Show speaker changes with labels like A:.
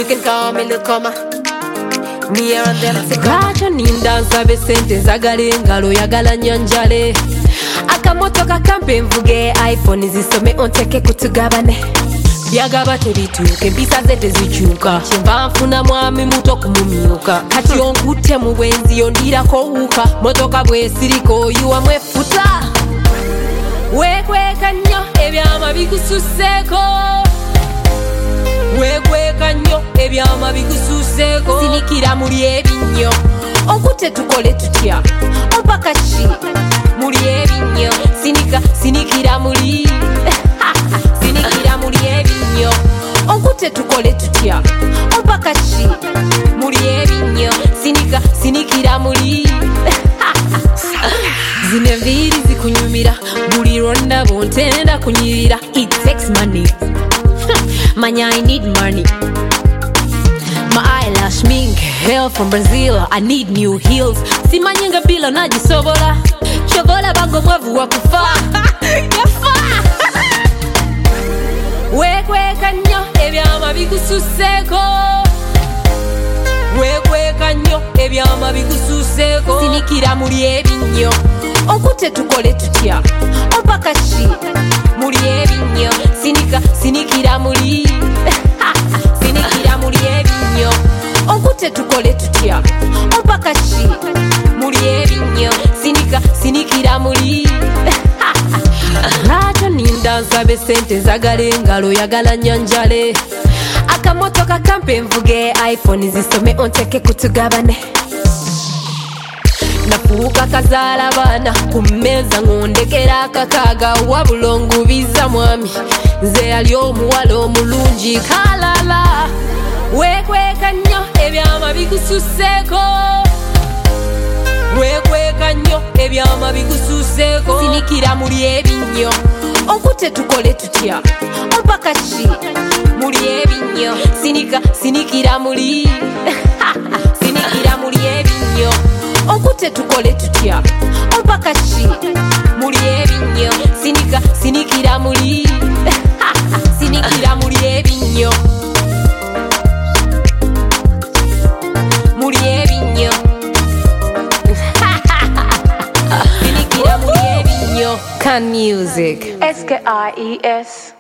A: can call me Lukoma. Me and them Gacho ninda nsabe sente zagala engalo yagala nyanjale. Akamotoka kampe nvuge iPhone zisome onteke kutugabane. Byagaba tebituuke empisa ze tezikyuka. Kyenva nfuna mwami muto kumumyuka. Kati onkutte mu bwenzi yondirako wuuka. Motoka bwesiriko yuwamu effuta. Weekweka nnyo ebyama bikususseeko. Weekweka nnyo ebyama bikususseeko. Sinikira muli ebinnyo. Onkutte tukole tutya. Opaka ki muli ebinnyo. Sinikira muli sinikira muli ebinnyo. Onkutte tukole tutya. Opaka ki muli ebinnyo. Sinikira muli zino enviiri zikunyumira. Buli lwonna bontenda kunyirira. It takes money. Manya, I need money. My eyelash mink, hair from Brazil. I need new heels. Simanyinga bila najisobola. Chogola bango mwevu wa kufa. Yafa. Weekweka nnyo ebyama bikususseeko. Weekweka nnyo ebyama bikususseeko. Sinikira muli ebinnyo. Onkutte tukole tutya. Opaka ki muli ebinnyo. Sinikira muli sinikira muli ebinnyo. Onkutte tukole tutya. Opaka ki muli ebinnyo. Sinikira muli Lwaki ninda nsabe sente zagala engalo yagala nyanjale. Akamotoka kampe nvuge iPhone zisome onteke kutugabane. Nafuuka kazaala baana ku mmeeza ng'ondekera akakaaga wabula ongubiza mwami. Nze yali omuwala omulungi kalala. Weekweka nnyo ebyama bikususseeko. Weekweka nnyo ebyama bikususseeko. Sinikira muli ebinnyo. Onkutte tukole tutya. Opaka ki muli ebinnyo. Sinikira muli sinikira muli ebinnyo. Onkutte tukole tutya. Opaka ki muli ebinnyo. Sinikira muli sinikira muli ebinnyo. Muli ebinnyo. Sinikira muli ebinnyo. Can music.
B: SKIES